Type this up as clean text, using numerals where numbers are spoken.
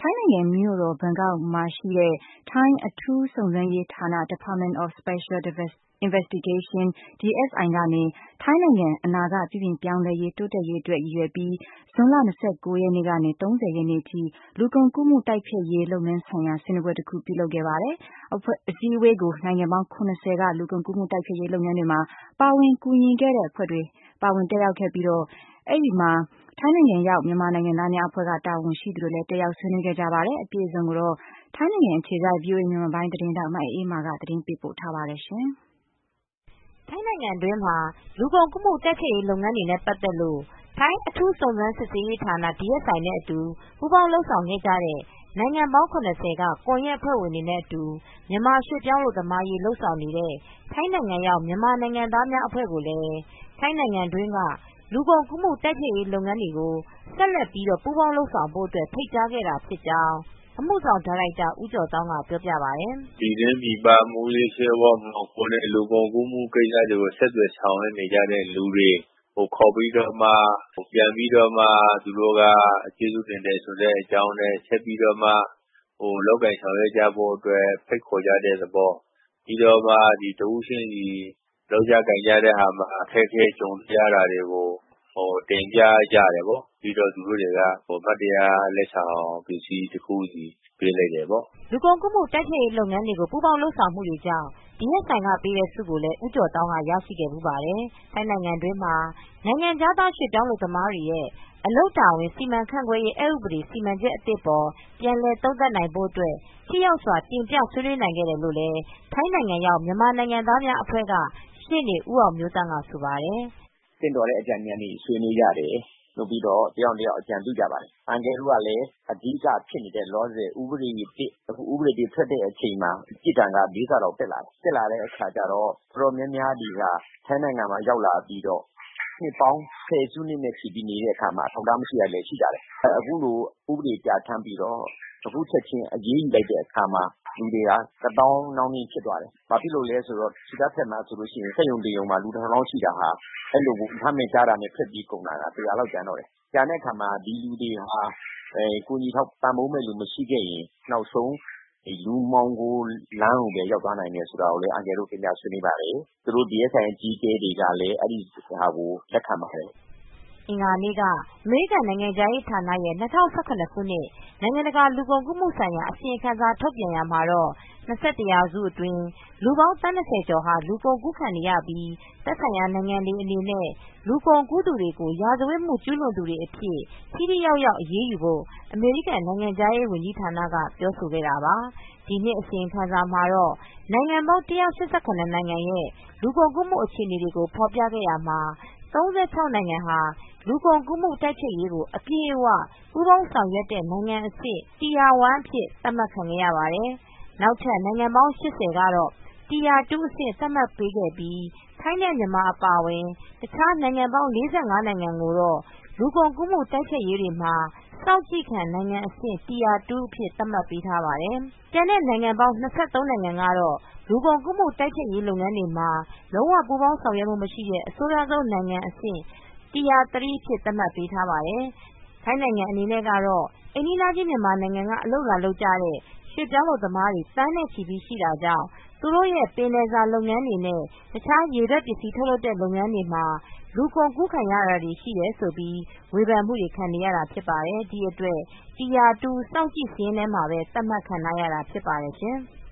ထိုင်းနိုင်ငံမြို့တော်ဘန်ကောက်မှာရှိတဲ့ထိုင်းအထူးစုံစမ်းရေးဌာန Department of Special Investigation DSI ကနေ ထိုင်းနိုင်ငံအနာဂတ်ပြုပြင်ပြောင်းလဲရေးတိုးတက်ရေးအတွက်ရည်ရွယ်ပြီး ဇွန်လ 29 ရက်နေ့ကနေ 30 ရက်နေ့ထိ လူကုန်ကူးမှုတိုက်ဖျက်ရေးလုပ်ငန်းဆိုင်ရာဆွေးနွေးပွဲတခုပြုလုပ်ခဲ့ပါတယ်။ အစည်းအဝေးကို နိုင်ငံပေါင်း 70 က လူကုန်ကူးမှုတိုက်ဖျက်ရေးလုပ်ငန်းတွေမှာပါဝင်ကူညီခဲ့တဲ့အဖွဲ့တွေပါဝင်တက်ရောက်ခဲ့ပြီး အဲဒီမှာ ထိုင်းနိုင်ငံရောက်မြန်မာနိုင်ငံသားများအဖွဲ့ကတာဝန်ရှိသူတွေလည်းတက်ရောက်ဆွေးနွေးခဲ့ကြပါတယ်။ အပြည့်အစုံကိုတော့ ထိုင်းနိုင်ငံအခြေစိုက် VOA မြန်မာပိုင်းသတင်းထောက်မအေးအေးမာကသတင်းပေးပို့ထားပါတယ်။ထိုင်းနိုင်ငံတွင်းမှာ လူကုန်ကူးမှုတိုက်ဖျက်ရေးလုပ်ငန်းတွေနဲ့ပတ်သက်လို့ ထိုင်းအထူးစုံစမ်းစစ်ဆေးရေးဌာန DSI နဲ့အတူပူးပေါင်းလုပ်ဆောင်ခဲ့ကြတဲ့ နိုင်ငံပေါင်း 70 က ကွန်ရက်အဖွဲ့ဝင်တွေနဲ့အတူ မြန်မာရွှေ့ပြောင်းအလုပ်သမားရေးလုပ်ဆောင်နေတဲ့ ထိုင်းနိုင်ငံရောက်မြန်မာနိုင်ငံသားများအဖွဲ့ကိုလည်း ထိုင်းနိုင်ငံတွင်းက လူကုန်ကူးမှုတိုက်ဖျက်ရေးလုပ်ငန်းတွေကို ဆက်လက်ပြီး ပူးပေါင်းလုပ်ဆောင်ဖို့အတွက် ဖိတ်ကြားခဲ့တာဖြစ်ကြောင်း အမှုဆောင်ဒါရိုက်တာဦးကျော်သောင်းကပြောပြပါတယ်။ "ပြည်တွင်းပြည်ပမူးယစ်ဆေးဝါးမှောင်ခိုတဲ့လူကုန်ကူးမှုကိစ္စတွေကိုဆက်သွယ်ဆောင်ရွက်နေကြတဲ့လူတွေကိုခေါ်ပြီးတော့မှပြန်ပြီးတော့မှသူတို့ကကျေးဇူးတင်တယ်ဆိုတဲ့အကြောင်းနဲ့ဆက်ပြီးတော့မှလုပ်ကိုင်ဆောင်ရွက်ကြဖို့အတွက်ဖိတ်ခေါ်ကြတဲ့သဘောပြီးတော့မှတဦးချင်းစီလုပ်ကြကိုင်ကြတဲ့ဟာမှာအခက်အခဲကြုံရတာတွေကိုတင်ပြကြတယ်ပေါ့ပြီးတော့သူတို့တွေကမှတ်တရလက်ဆောင်ပစ္စည်းတခုစီပေးလိုက်တယ်ပေါ့လူကုန်ကူးမှုတိုက်ဖျက်ရေးလုပ်ငန်းတွေကိုပူးပေါင်းလုပ်ဆောင်မှုတွေကြောင့် DSI ကပေးတဲ့ဆုကိုလည်းဦးကျော်သောင်းကရရှိခဲ့ဖူးပါတယ်။ထိုင်းနိုင်ငံတွင်းမှာ နိုင်ငံခြားသားရွှေ့ပြောင်းအလုပ်သမားတွေရဲ့အလုပ်တာဝန်စီမံခန့်ခွဲရေးအက်ဥပဒေစီမံချက်အသစ်အပေါ်ပြန်လည်သုံးသပ်နိုင်ဖို့အတွက်ထိရောက်စွာတင်ပြဆွေးနွေးနိုင်ခဲ့တယ်လို့လည်းထိုင်းနိုင်ငံရောက်မြန်မာနိုင်ငံသားများအဖွဲ့ကရှေ့နေဦးအောင်မျိုးသန့်ကဆိုပါတယ်။"သင့်တော်တဲ့အကြံဉာဏ်တွေဆွေးနွေးကြတယ်။နောက်ပြီးတော့တယောက်နဲ့တယောက်အကြံပြုကြပါတယ်။အန်ကယ်တို့ကလည်းအဓိကဖြစ်နေတဲ့လောလောဆယ်ဥပဒေသစ်ဥပဒေတွေထွက်တဲ့အချိန်မှာပြစ်ဒဏ်က၄ ဆလောက်တက်လာတယ်။တက်လာတဲ့အခါကျတော့တော်တော်များများတွေကထိုင်းနိုင်ငံမှာရောက်လာပြီးတော့နှစ်ပေါင်းဆယ်စုနှစ်နဲ့ချီပြီးနေတဲ့အခါမှာအထောက်အထားမရှိတာလည်းရှိကြတယ်။အခုလိုဥပဒေပြဌာန်းပြီးတော့အခုချက်ချင်းအရေးယူလိုက်တဲ့အခါမှာလူတွေကတသောင်းနှောင်းနှင်းဖြစ်သွားတယ်။ဘာဖြစ်လို့လဲဆိုတော့ခြေတဘက်မှာဆိုရင်စက်ရုံတရုံမှာလူ1000လောက်ရှိတာဟာအဲ့လိုဖမ်းမိကြားတာနဲ့ထွက်ပြေးကုန်တာက100လောက်ကျန်တော့တယ်။ကျန်တဲ့အခါမှာဒီလူတွေဟာကိုကြီးထောက်ပံ့ပိုးမဲ့လူမရှိခဲ့ရင်နောက်ဆုံးလူမှောင်ခိုလမ်းကိုပဲရောက်သွားနိုင်တယ်ဆိုတာကိုလည်းအန်ကယ်တို့တင်ပြဆွေးနွေးပါတယ်။သူတို့ DSI အကြီးအကဲတွေကလည်းအဲ့ဒီဟာကိုလက်ခံပါတယ်။ " အင်္ဂါနေ့ကအမေရိကန်နိုင်ငံခြားရေးဌာနရဲ့2017 ခုနှစ်နိုင်ငံတကာလူကုန်ကူးမှုဆိုင်ရာအစီရင်ခံစာထုတ်ပြန်ရာမှာတော့21 ရာစုအတွင်းလူပေါင်းသန်း 20 ကျော်ဟာလူကုန်ကူးခံနေရပြီးသက်ဆိုင်ရာနိုင်ငံတွေအနေနဲ့လူကုန်ကူးသူတွေကိုရာဇဝတ်မှုကျူးလွန်သူတွေအဖြစ်ထိထိရောက်ရောက်အရေးယူဖို့အမေရိကန်နိုင်ငံခြားရေးဝန်ကြီးဌာနကပြောဆိုခဲ့တာပါ။ဒီနှစ်အစီရင်ခံစာမှာတော့နိုင်ငံပေါင်း 187 နိုင်ငံရဲ့လူကုန်ကူးမှုအခြေအနေတွေကိုဖော်ပြခဲ့ရာမှာ36 နိုင်ငံဟာလူကုန်ကူးမှုတိုက်ဖျက်ရေးကိုအပြည့်အဝပူးပေါင်းဆောင်ရွက်တဲ့နိုင်ငံအဆင့် Tier 1 အဖြစ်သတ်မှတ်ခံခဲ့ရပါတယ်။နောက်ထပ်နိုင်ငံပေါင်း 80 ကတော့ Tier 2 အဆင့်သတ်မှတ်ပေးခဲ့ပြီးထိုင်းနဲ့မြန်မာအပါအဝင်တခြားနိုင်ငံပေါင်း 45 နိုင်ငံကိုတော့လူကုန်ကူးမှုတိုက်ဖျက်ရေးတွေမှာစောင့်ကြည့်ခံနိုင်ငံအဆင့် Tier 2 အဖြစ်သတ်မှတ်ပေးထားပါတယ်။ကျန်တဲ့နိုင်ငံပေါင်း 23 နိုင်ငံကတော့လူကုန်ကူးမှုတိုက်ဖျက်ရေးလုပ်ငန်းတွေမှာလုံးဝပူးပေါင်းဆောင်ရွက်မှုမရှိတဲ့အဆိုးရွားဆုံးနိုင်ငံအဆင့် Tier 3 အဖြစ်သတ်မှတ်ပေးထားပါတယ်။ထိုင်းနိုင်ငံအနေနဲ့ကတော့အိမ်နီးချင်းမြန်မာနိုင်ငံကအလုပ်လာလုပ်ကြတဲ့ရွှေ့ပြောင်းအလုပ်သမားတွေသန်းနဲ့ချီရှိတာကြောင့်သူတို့ရဲ့ပင်လယ်စာလုပ်ငန်းတွေနဲ့တခြားရေထွက်ပစ္စည်းထုတ်လုပ်တဲ့လုပ်ငန်းတွေမှာလူကုန်ကူးခံရတာတွေရှိတယ်ဆိုပြီးဝေဖန်မှုတွေခံနေရတာဖြစ်ပါတယ်။ဒီအတွက် Tier 2 စောင့်ကြည့်စာရင်းထဲမှာပဲသတ်မှတ်ခံထားရတာဖြစ်ပါတယ်ရှင်။